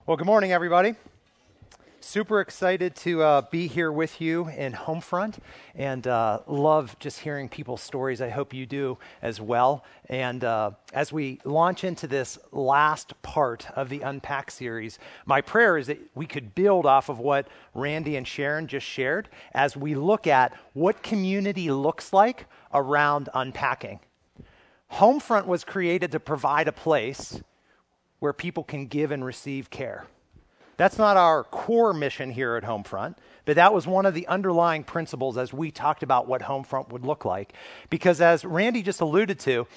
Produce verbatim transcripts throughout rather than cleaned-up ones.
Well, good morning, everybody. Super excited to uh, be here with you in Homefront, and uh, love just hearing people's stories. I hope you do as well. And uh, as we launch into this last part of the Unpack series, my prayer is that we could build off of what Randy and Sharon just shared as we look at what community looks like around unpacking. Homefront was created to provide a place where people can give and receive care. That's not our core mission here at Homefront, but that was one of the underlying principles as we talked about what Homefront would look like. Because as Randy just alluded to,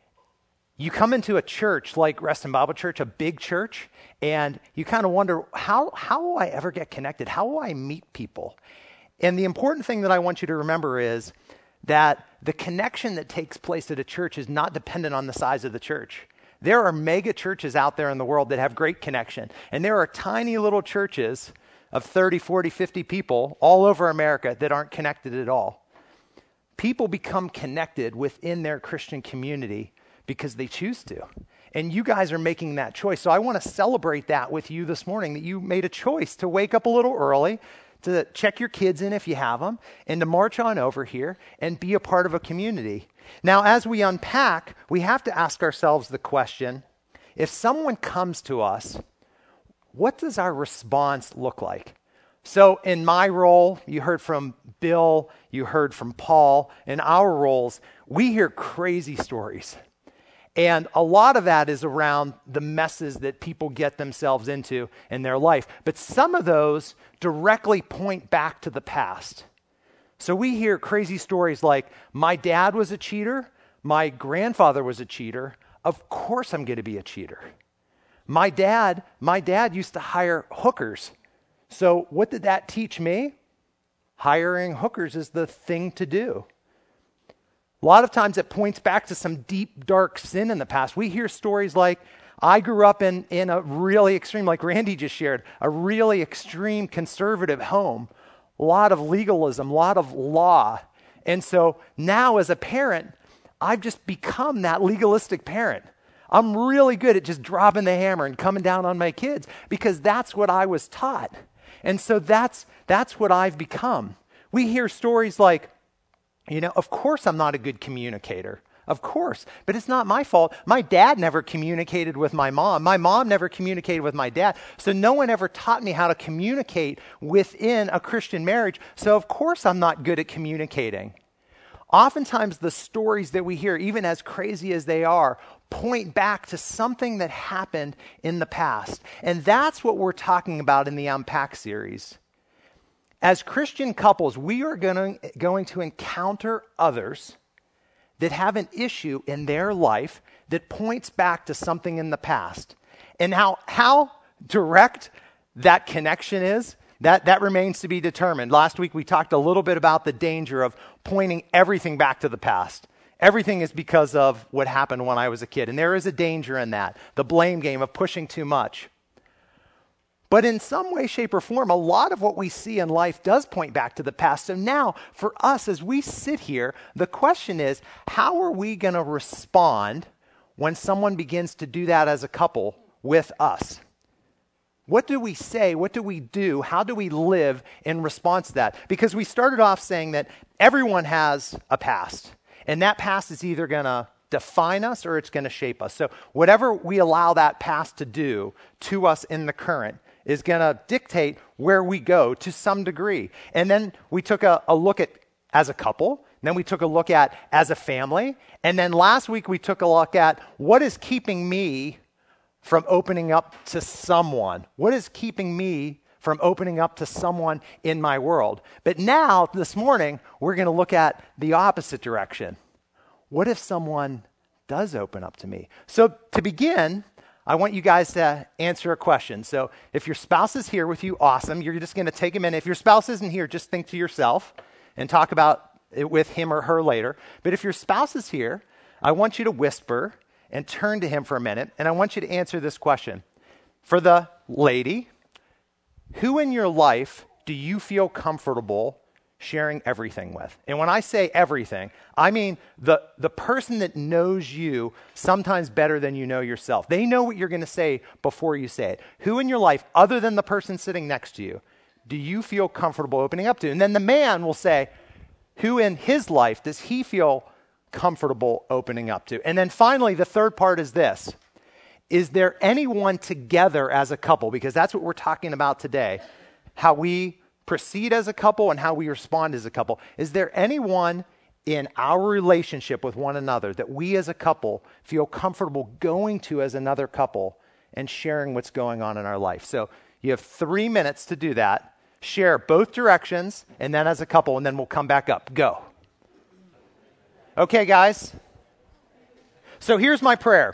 you come into a church like Reston Bible Church, a big church, and you kind of wonder, how, how will I ever get connected? How will I meet people? And the important thing that I want you to remember is that the connection that takes place at a church is not dependent on the size of the church. There are mega churches out there in the world that have great connection. And there are tiny little churches of thirty, forty, fifty people all over America that aren't connected at all. People become connected within their Christian community because they choose to. And you guys are making that choice. So I want to celebrate that with you this morning, that you made a choice to wake up a little early, to check your kids in if you have them, and to march on over here and be a part of a community. Now, as we unpack, we have to ask ourselves the question, if someone comes to us, what does our response look like? So in my role, you heard from Bill, you heard from Paul. In our roles, we hear crazy stories. And a lot of that is around the messes that people get themselves into in their life. But some of those directly point back to the past. So we hear crazy stories like, my dad was a cheater, my grandfather was a cheater, of course I'm going to be a cheater. My dad, my dad used to hire hookers. So what did that teach me? Hiring hookers is the thing to do. A lot of times it points back to some deep, dark sin in the past. We hear stories like, I grew up in, in a really extreme, like Randy just shared, a really extreme conservative home. A lot of legalism, a lot of law. And so now as a parent, I've just become that legalistic parent. I'm really good at just dropping the hammer and coming down on my kids because that's what I was taught. And so that's that's what I've become. We hear stories like, you know, of course I'm not a good communicator. Of course. But it's not my fault. My dad never communicated with my mom. My mom never communicated with my dad. So no one ever taught me how to communicate within a Christian marriage. So of course I'm not good at communicating. Oftentimes the stories that we hear, even as crazy as they are, point back to something that happened in the past. And that's what we're talking about in the Unpack series. As Christian couples, we are going to, going to encounter others that have an issue in their life that points back to something in the past. And how how direct that connection is, that, that remains to be determined. Last week we talked a little bit about the danger of pointing everything back to the past. Everything is because of what happened when I was a kid. And there is a danger in that, the blame game of pushing too much. But in some way, shape, or form, a lot of what we see in life does point back to the past. So now, for us, as we sit here, the question is, how are we going to respond when someone begins to do that as a couple with us? What do we say? What do we do? How do we live in response to that? Because we started off saying that everyone has a past, and that past is either going to define us or it's going to shape us. So whatever we allow that past to do to us in the current is going to dictate where we go to some degree. And then we took a, a look at as a couple, then we took a look at as a family, and then last week we took a look at what is keeping me from opening up to someone. What is keeping me from opening up to someone in my world? But now, this morning, we're going to look at the opposite direction. What if someone does open up to me? So to begin, I want you guys to answer a question. So if your spouse is here with you, awesome. You're just going to take a minute. If your spouse isn't here, just think to yourself and talk about it with him or her later. But if your spouse is here, I want you to whisper and turn to him for a minute. And I want you to answer this question. For the lady, who in your life do you feel comfortable sharing everything with. And when I say everything, I mean the, the person that knows you sometimes better than you know yourself. They know what you're going to say before you say it. Who in your life, other than the person sitting next to you, do you feel comfortable opening up to? And then the man will say, who in his life does he feel comfortable opening up to? And then finally, the third part is this. Is there anyone together as a couple? Because that's what we're talking about today. How we proceed as a couple and how we respond as a couple. Is there anyone in our relationship with one another that we as a couple feel comfortable going to as another couple and sharing what's going on in our life? So you have three minutes to do that. Share both directions and then as a couple, and then we'll come back up. Go. Okay, guys. So here's my prayer.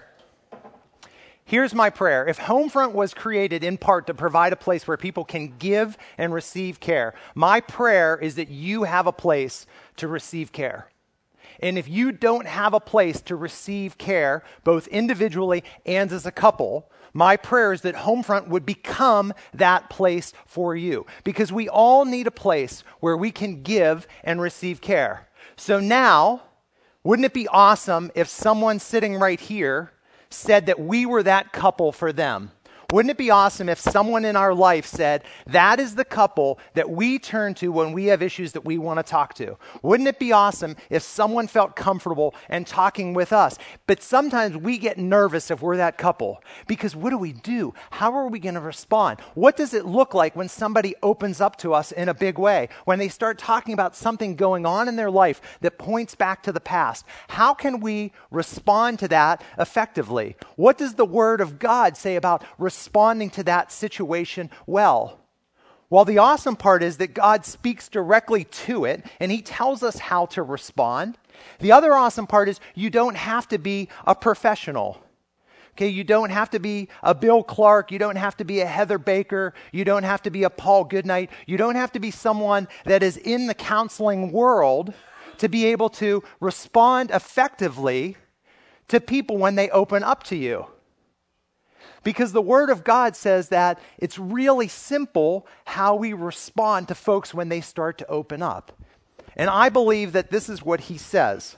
Here's my prayer. If Homefront was created in part to provide a place where people can give and receive care, my prayer is that you have a place to receive care. And if you don't have a place to receive care, both individually and as a couple, my prayer is that Homefront would become that place for you. Because we all need a place where we can give and receive care. So now, wouldn't it be awesome if someone sitting right here said that we were that couple for them? Wouldn't it be awesome if someone in our life said, that is the couple that we turn to when we have issues that we want to talk to? Wouldn't it be awesome if someone felt comfortable and talking with us? But sometimes we get nervous if we're that couple, because what do we do? How are we going to respond? What does it look like when somebody opens up to us in a big way? When they start talking about something going on in their life that points back to the past? How can we respond to that effectively? What does the Word of God say about responding? responding to that situation well? Well, the awesome part is that God speaks directly to it, and he tells us how to respond. The other awesome part is you don't have to be a professional. Okay, you don't have to be a Bill Clark. You don't have to be a Heather Baker. You don't have to be a Paul Goodnight. You don't have to be someone that is in the counseling world to be able to respond effectively to people when they open up to you. Because the Word of God says that it's really simple how we respond to folks when they start to open up. And I believe that this is what he says.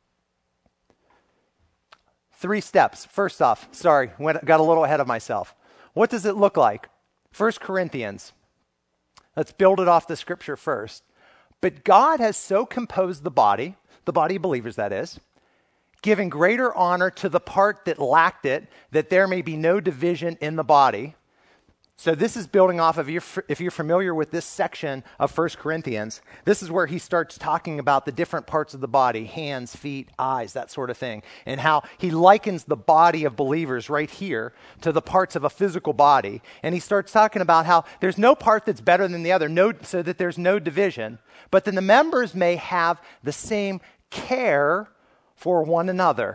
Three steps. First off, sorry, went, got a little ahead of myself. What does it look like? First Corinthians. Let's build it off the scripture first. But God has so composed the body, the body of believers that is, giving greater honor to the part that lacked it, that there may be no division in the body. So this is building off of, your, if you're familiar with this section of First Corinthians, this is where he starts talking about the different parts of the body, hands, feet, eyes, that sort of thing, and how he likens the body of believers right here to the parts of a physical body. And he starts talking about how there's no part that's better than the other, no, so that there's no division, but then the members may have the same care for one another.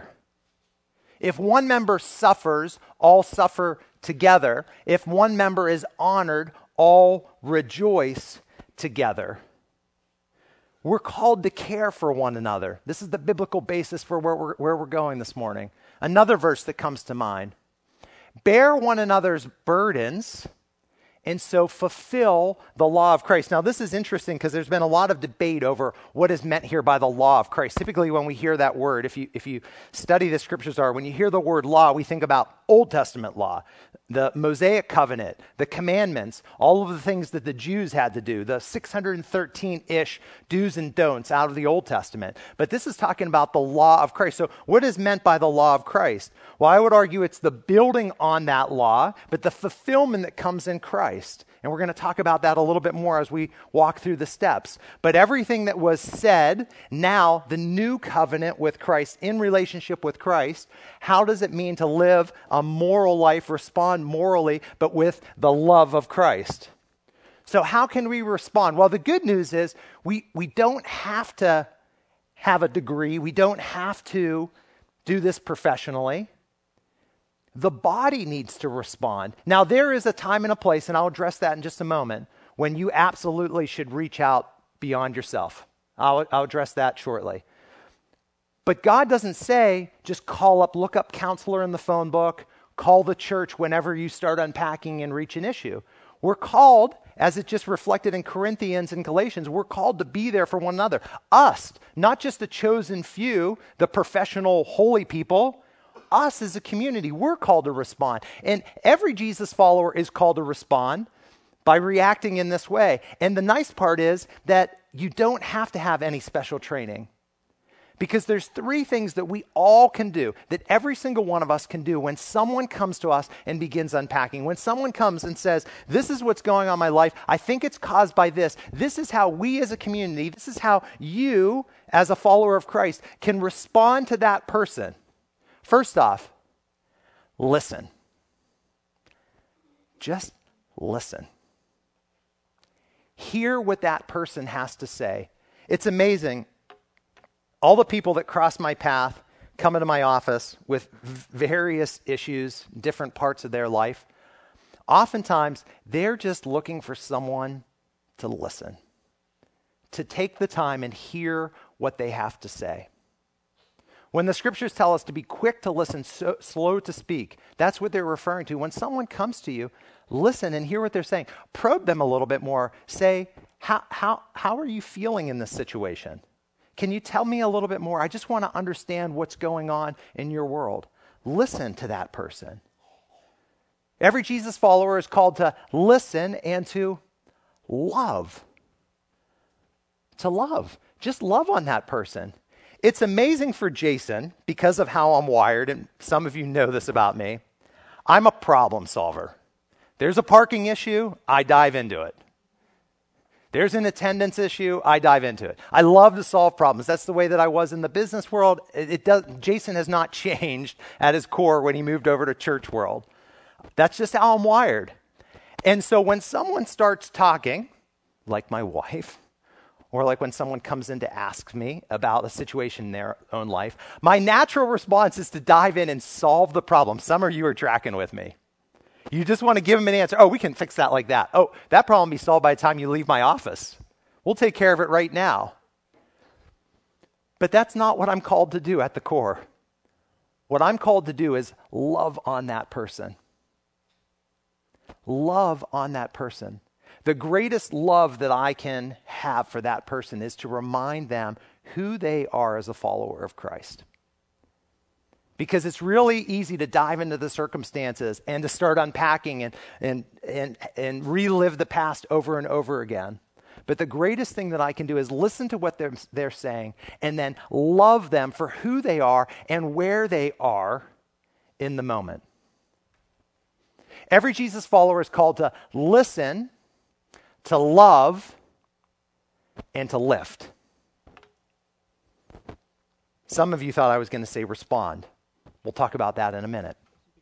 If one member suffers, all suffer together. If one member is honored, all rejoice together. We're called to care for one another. This is the biblical basis for where we're, where we're going this morning. Another verse that comes to mind. Bear one another's burdens, and so fulfill the law of Christ. Now, this is interesting because there's been a lot of debate over what is meant here by the law of Christ. Typically, when we hear that word, if you if you study the scriptures are, when you hear the word law, we think about Old Testament law, the Mosaic covenant, the commandments, all of the things that the Jews had to do, the six hundred thirteen-ish do's and don'ts out of the Old Testament. But this is talking about the law of Christ. So what is meant by the law of Christ? Well, I would argue it's the building on that law, but the fulfillment that comes in Christ. And we're going to talk about that a little bit more as we walk through the steps. But everything that was said, now the new covenant with Christ, in relationship with Christ, how does it mean to live a moral life, respond morally, but with the love of Christ? So how can we respond? Well, the good news is we, we don't have to have a degree. We don't have to do this professionally. The body needs to respond. Now, there is a time and a place, and I'll address that in just a moment, when you absolutely should reach out beyond yourself. I'll, I'll address that shortly. But God doesn't say, just call up, look up counselor in the phone book, call the church whenever you start unpacking and reach an issue. We're called, as it just reflected in Corinthians and Galatians, we're called to be there for one another. Us, not just the chosen few, the professional holy people. Us as a community, we're called to respond. And every Jesus follower is called to respond by reacting in this way. And the nice part is that you don't have to have any special training. Because there's three things that we all can do, that every single one of us can do when someone comes to us and begins unpacking. When someone comes and says, this is what's going on in my life, I think it's caused by this. This is how we as a community, this is how you as a follower of Christ can respond to that person. First off, listen. Just listen. Hear what that person has to say. It's amazing. All the people that cross my path come into my office with various issues, different parts of their life. Oftentimes, they're just looking for someone to listen, to take the time and hear what they have to say. When the scriptures tell us to be quick to listen, so, slow to speak, that's what they're referring to. When someone comes to you, listen and hear what they're saying. Probe them a little bit more. Say, how, how, how are you feeling in this situation? Can you tell me a little bit more? I just want to understand what's going on in your world. Listen to that person. Every Jesus follower is called to listen and to love. To love. Just love on that person. It's amazing for Jason, because of how I'm wired, and some of you know this about me, I'm a problem solver. There's a parking issue, I dive into it. There's an attendance issue, I dive into it. I love to solve problems. That's the way that I was in the business world. It, it does. Jason has not changed at his core when he moved over to church world. That's just how I'm wired. And so when someone starts talking, like my wife, or like when someone comes in to ask me about a situation in their own life, my natural response is to dive in and solve the problem. Some of you are tracking with me. You just want to give them an answer. Oh, we can fix that like that. Oh, that problem will be solved by the time you leave my office. We'll take care of it right now. But that's not what I'm called to do at the core. What I'm called to do is love on that person. Love on that person. The greatest love that I can have for that person is to remind them who they are as a follower of Christ. Because it's really easy to dive into the circumstances and to start unpacking and, and, and, and relive the past over and over again. But the greatest thing that I can do is listen to what they're, they're saying and then love them for who they are and where they are in the moment. Every Jesus follower is called to listen, to love, and to lift. Some of you thought I was going to say respond. We'll talk about that in a minute.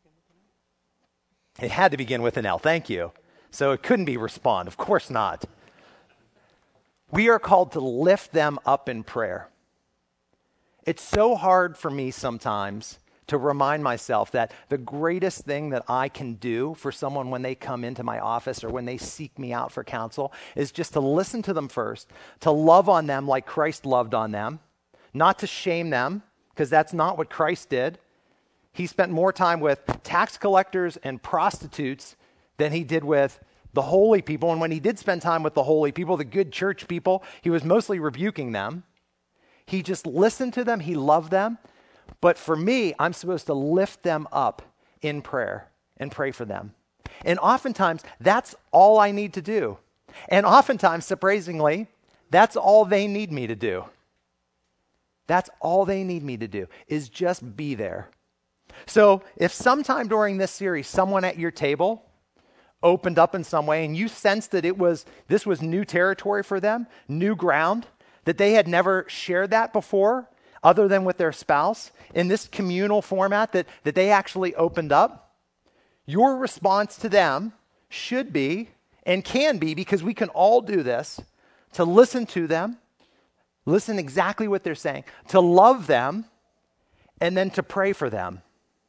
It had to begin with an L. Thank you. So it couldn't be respond. Of course not. We are called to lift them up in prayer. It's so hard for me sometimes to remind myself that the greatest thing that I can do for someone when they come into my office or when they seek me out for counsel is just to listen to them first, to love on them like Christ loved on them, not to shame them, because that's not what Christ did. He spent more time with tax collectors and prostitutes than he did with the holy people. And when he did spend time with the holy people, the good church people, he was mostly rebuking them. He just listened to them. He loved them. But for me, I'm supposed to lift them up in prayer and pray for them. And oftentimes, that's all I need to do. And oftentimes, surprisingly, that's all they need me to do. That's all they need me to do, is just be there. So if sometime during this series, someone at your table opened up in some way and you sensed that it was this was new territory for them, new ground, that they had never shared that before other than with their spouse, in this communal format that, that they actually opened up, your response to them should be and can be, because we can all do this, to listen to them, listen exactly what they're saying, to love them, and then to pray for them.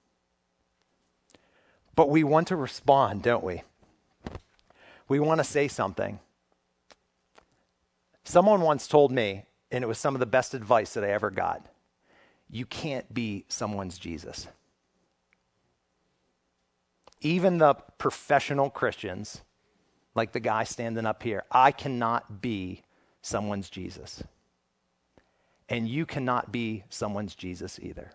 But we want to respond, don't we? We want to say something. Someone once told me, and it was some of the best advice that I ever got, you can't be someone's Jesus. Even the professional Christians like the guy standing up here. I cannot be someone's Jesus. And you cannot be someone's Jesus either.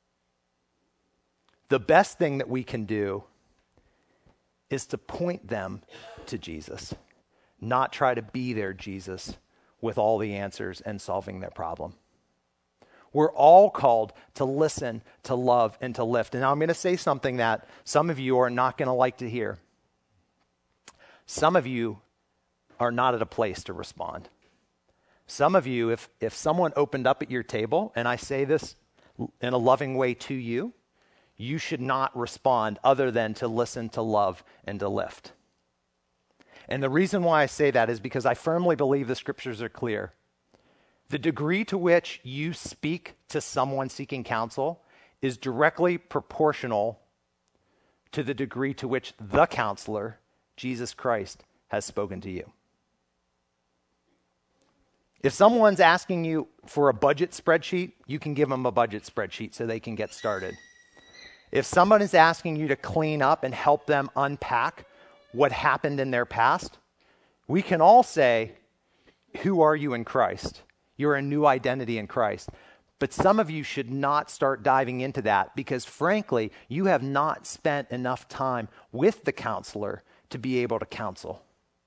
The best thing that we can do is to point them to Jesus, not try to be their Jesus with all the answers and solving their problem. We're all called to listen, to love, and to lift. And now I'm going to say something that some of you are not going to like to hear. Some of you are not at a place to respond. Some of you, if, if someone opened up at your table, and I say this in a loving way to you, you should not respond other than to listen, to love, and to lift. And the reason why I say that is because I firmly believe the scriptures are clear. The degree to which you speak to someone seeking counsel is directly proportional to the degree to which the counselor, Jesus Christ, has spoken to you. If someone's asking you for a budget spreadsheet, you can give them a budget spreadsheet so they can get started. If someone is asking you to clean up and help them unpack what happened in their past, we can all say, who are you in Christ? You're a new identity in Christ. But some of you should not start diving into that because, frankly, you have not spent enough time with the counselor to be able to counsel.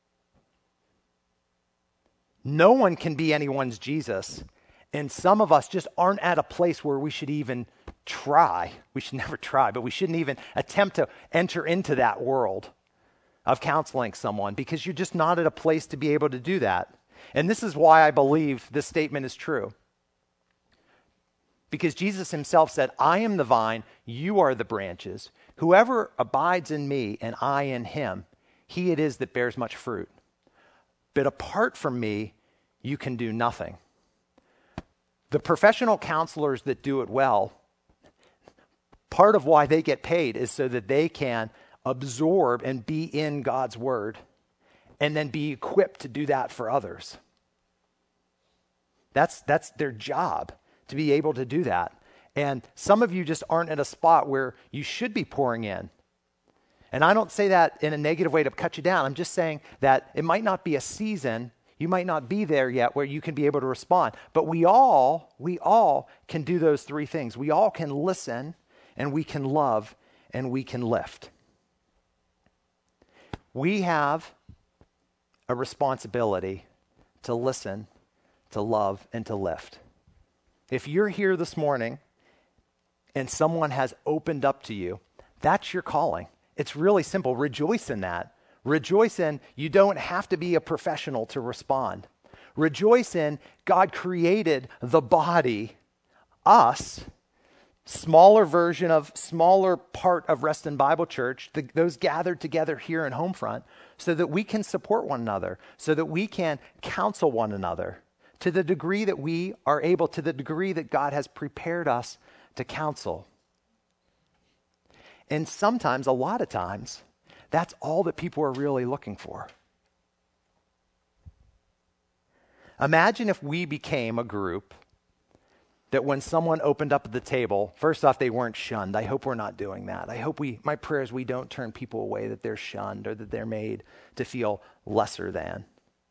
No one can be anyone's Jesus, and some of us just aren't at a place where we should even try. We should never try, but we shouldn't even attempt to enter into that world of counseling someone because you're just not at a place to be able to do that. And this is why I believe this statement is true. Because Jesus himself said, I am the vine, you are the branches. Whoever abides in me and I in him, he it is that bears much fruit. But apart from me, you can do nothing. The professional counselors that do it well, part of why they get paid is so that they can absorb and be in God's word and then be equipped to do that for others. That's, that's their job, to be able to do that. And some of you just aren't at a spot where you should be pouring in. And I don't say that in a negative way to cut you down. I'm just saying that it might not be a season, you might not be there yet where you can be able to respond. But we all, we all can do those three things. We all can listen, and we can love, and we can lift. We have a responsibility to listen, to love, and to lift. If you're here this morning and someone has opened up to you, that's your calling. It's really simple. Rejoice in that. Rejoice in you don't have to be a professional to respond. Rejoice in God created the body, us, smaller version of, smaller part of Reston Bible Church, the, those gathered together here in Homefront, so that we can support one another, so that we can counsel one another to the degree that we are able, to the degree that God has prepared us to counsel. And sometimes, a lot of times, that's all that people are really looking for. Imagine if we became a group that when someone opened up at the table, first off, they weren't shunned. I hope we're not doing that. I hope we, my prayer is we don't turn people away, that they're shunned or that they're made to feel lesser than.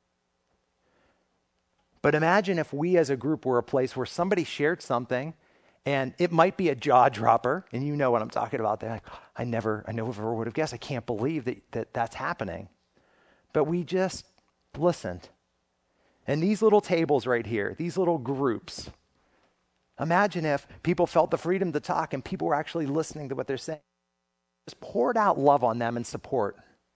But imagine if we as a group were a place where somebody shared something and it might be a jaw dropper, and you know what I'm talking about. They're like, I never, I never would have guessed. I can't believe that, that that's happening. But we just listened. And these little tables right here, these little groups, imagine if people felt the freedom to talk and people were actually listening to what they're saying. Just poured out love on them and support.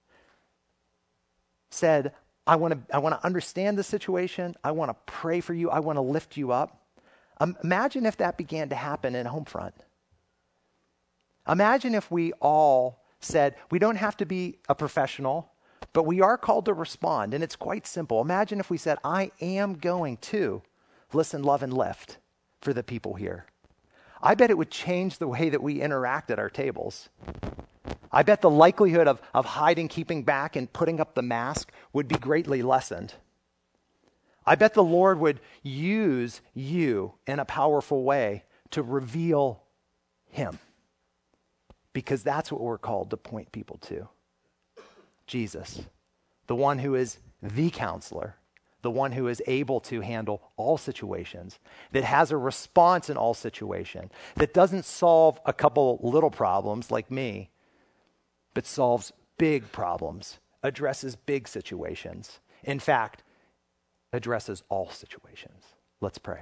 Said, I want to I want to understand the situation. I want to pray for you. I want to lift you up. Um, imagine if that began to happen in Homefront. Imagine if we all said, we don't have to be a professional, but we are called to respond. And it's quite simple. Imagine if we said, I am going to listen, love, and lift for the people here. I bet it would change the way that we interact at our tables. I bet the likelihood of, of hiding, keeping back, and putting up the mask would be greatly lessened. I bet the Lord would use you in a powerful way to reveal him. Because that's what we're called to point people to. Jesus, the one who is the counselor, the one who is able to handle all situations, that has a response in all situations, that doesn't solve a couple little problems like me, but solves big problems, addresses big situations. In fact, addresses all situations. Let's pray.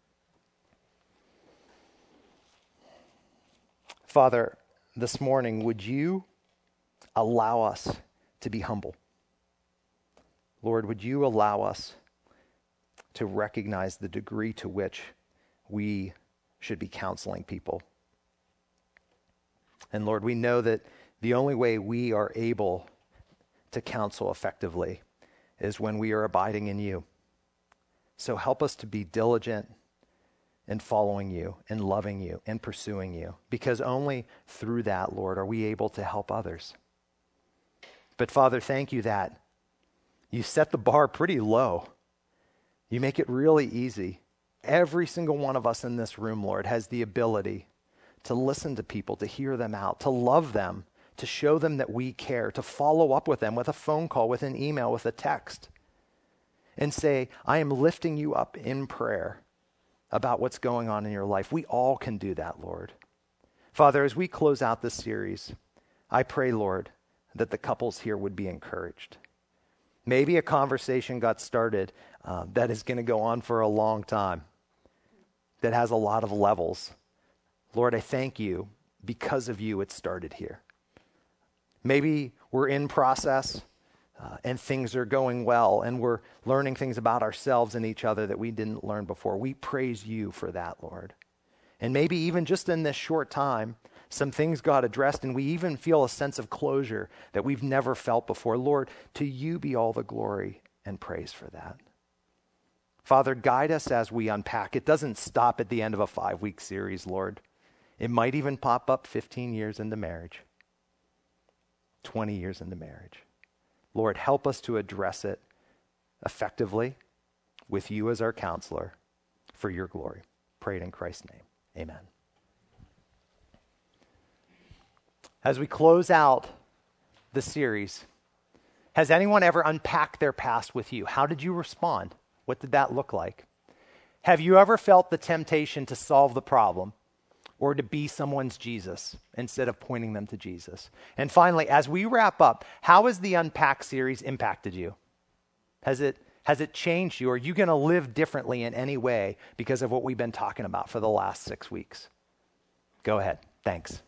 Father, this morning, would you allow us to be humble? Lord, would you allow us to recognize the degree to which we should be counseling people? And Lord, we know that the only way we are able to counsel effectively is when we are abiding in you. So help us to be diligent in following you and loving you and pursuing you, because only through that, Lord, are we able to help others. But Father, thank you that you set the bar pretty low. You make it really easy. Every single one of us in this room, Lord, has the ability to listen to people, to hear them out, to love them, to show them that we care, to follow up with them with a phone call, with an email, with a text, and say, I am lifting you up in prayer about what's going on in your life. We all can do that, Lord. Father, as we close out this series, I pray, Lord, that the couples here would be encouraged. Maybe a conversation got started uh, that is going to go on for a long time, that has a lot of levels. Lord, I thank you. Because of you, it started here. Maybe we're in process uh, and things are going well and we're learning things about ourselves and each other that we didn't learn before. We praise you for that, Lord. And maybe even just in this short time, some things got addressed and we even feel a sense of closure that we've never felt before. Lord, to you be all the glory and praise for that. Father, guide us as we unpack. It doesn't stop at the end of a five-week series, Lord. It might even pop up fifteen years into marriage, twenty years into marriage. Lord, help us to address it effectively with you as our counselor for your glory. Pray it in Christ's name. Amen. As we close out the series, has anyone ever unpacked their past with you? How did you respond? What did that look like? Have you ever felt the temptation to solve the problem or to be someone's Jesus instead of pointing them to Jesus? And finally, as we wrap up, how has the Unpack series impacted you? Has it, has it changed you? Are you going to live differently in any way because of what we've been talking about for the last six weeks? Go ahead. Thanks.